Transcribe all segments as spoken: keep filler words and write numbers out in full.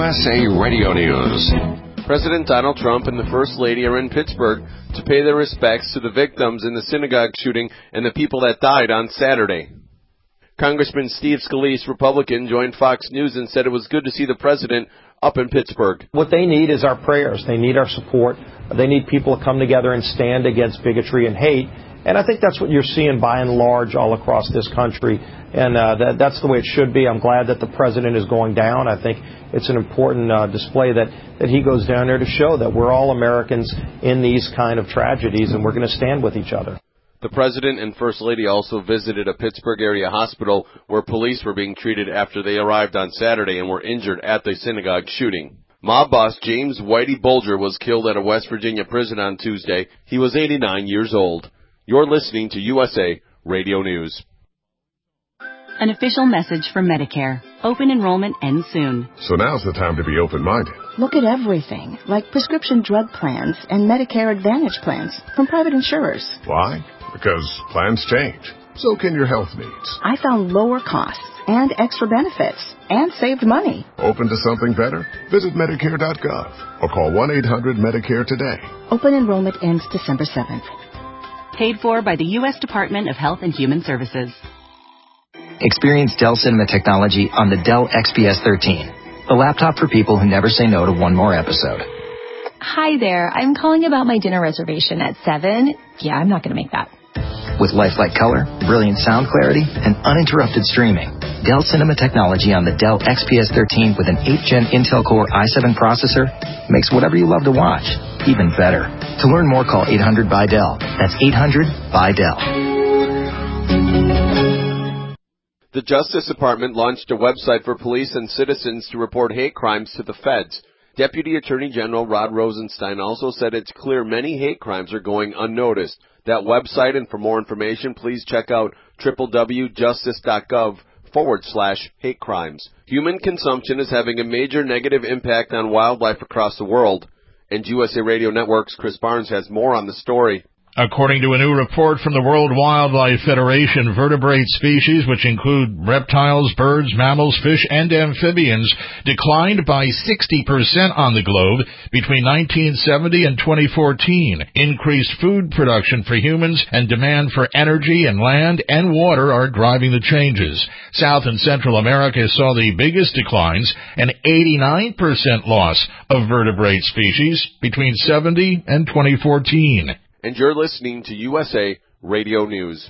S A Radio News. President Donald Trump and the First Lady are in Pittsburgh to pay their respects to the victims in the synagogue shooting and the people that died on Saturday. Congressman Steve Scalise, Republican, joined Fox News and said it was good to see the president up in Pittsburgh. What they need is our prayers. They need our support. They need people to come together and stand against bigotry and hate. And I think that's what you're seeing by and large all across this country. And uh, that, that's the way it should be. I'm glad that the president is going down. I think it's an important uh, display that, that he goes down there to show that we're all Americans in these kind of tragedies, and we're going to stand with each other. The president and First Lady also visited a Pittsburgh area hospital where police were being treated after they arrived on Saturday and were injured at the synagogue shooting. Mob boss James Whitey Bulger was killed at a West Virginia prison on Tuesday. He was eighty-nine years old. You're listening to U S A Radio News. An official message from Medicare. Open enrollment ends soon. So now's the time to be open-minded. Look at everything, like prescription drug plans and Medicare Advantage plans from private insurers. Why? Because plans change. So can your health needs. I found lower costs and extra benefits and saved money. Open to something better? Visit Medicare dot gov or call one eight hundred Medicare today. Open enrollment ends December seventh. Paid for by the U S Department of Health and Human Services. Experience Dell Cinema technology on the Dell X P S thirteen, a laptop for people who never say no to one more episode. Hi there. I'm calling about my dinner reservation at seven. Yeah, I'm not going to make that. With lifelike color, brilliant sound clarity, and uninterrupted streaming, Dell Cinema technology on the Dell X P S thirteen with an eighth gen Intel Core i seven processor makes whatever you love to watch even better. To learn more, call eight hundred by Dell. That's eight hundred by Dell. The Justice Department launched a website for police and citizens to report hate crimes to the feds. Deputy Attorney General Rod Rosenstein also said it's clear many hate crimes are going unnoticed. That website, and for more information, please check out www.justice.gov forward slash hate crimes. Human consumption is having a major negative impact on wildlife across the world. And U S A Radio Network's Chris Barnes has more on the story. According to a new report from the World Wildlife Federation, vertebrate species, which include reptiles, birds, mammals, fish, and amphibians, declined by sixty percent on the globe between nineteen seventy and twenty fourteen. Increased food production for humans and demand for energy and land and water are driving the changes. South and Central America saw the biggest declines, an eighty-nine percent loss of vertebrate species between seventy and twenty fourteen. And you're listening to U S A Radio News.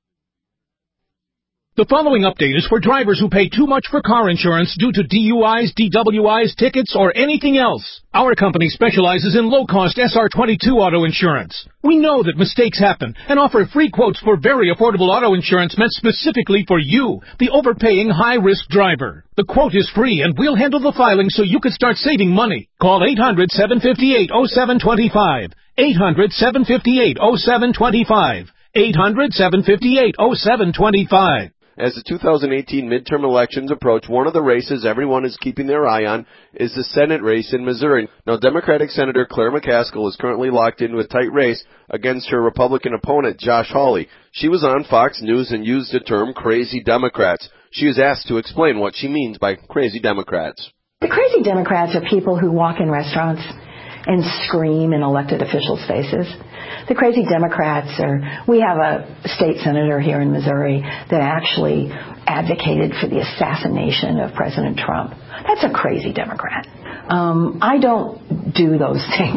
The following update is for drivers who pay too much for car insurance due to D U Is, D W Is, tickets, or anything else. Our company specializes in low-cost S R twenty-two auto insurance. We know that mistakes happen and offer free quotes for very affordable auto insurance meant specifically for you, the overpaying high-risk driver. The quote is free, and we'll handle the filing so you can start saving money. Call eight hundred, seven five eight, oh seven two five. eight hundred, seven five eight, oh seven two five. eight hundred, seven five eight, oh seven two five. As the two thousand eighteen midterm elections approach, one of the races everyone is keeping their eye on is the Senate race in Missouri. Now, Democratic Senator Claire McCaskill is currently locked into a tight race against her Republican opponent, Josh Hawley. She was on Fox News and used the term crazy Democrats. She was asked to explain what she means by crazy Democrats. The crazy Democrats are people who walk in restaurants and scream in elected officials' faces. The crazy Democrats are, we have a state senator here in Missouri that actually advocated for the assassination of President Trump. That's a crazy Democrat. Um, I don't do those things.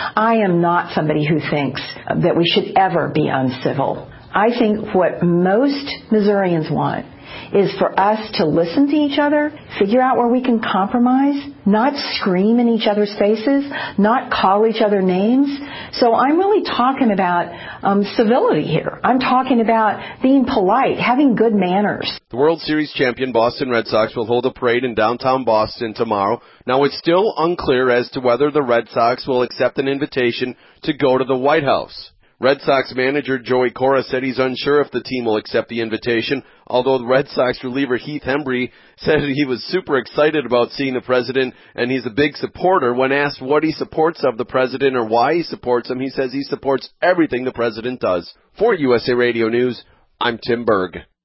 I am not somebody who thinks that we should ever be uncivil. I think what most Missourians want is for us to listen to each other, figure out where we can compromise, not scream in each other's faces, not call each other names. So I'm really talking about um, civility here. I'm talking about being polite, having good manners. The World Series champion Boston Red Sox will hold a parade in downtown Boston tomorrow. Now, it's still unclear as to whether the Red Sox will accept an invitation to go to the White House. Red Sox manager Joey Cora said he's unsure if the team will accept the invitation, although the Red Sox reliever Heath Hembree said he was super excited about seeing the president, and he's a big supporter. When asked what he supports of the president or why he supports him, he says he supports everything the president does. For U S A Radio News, I'm Tim Berg.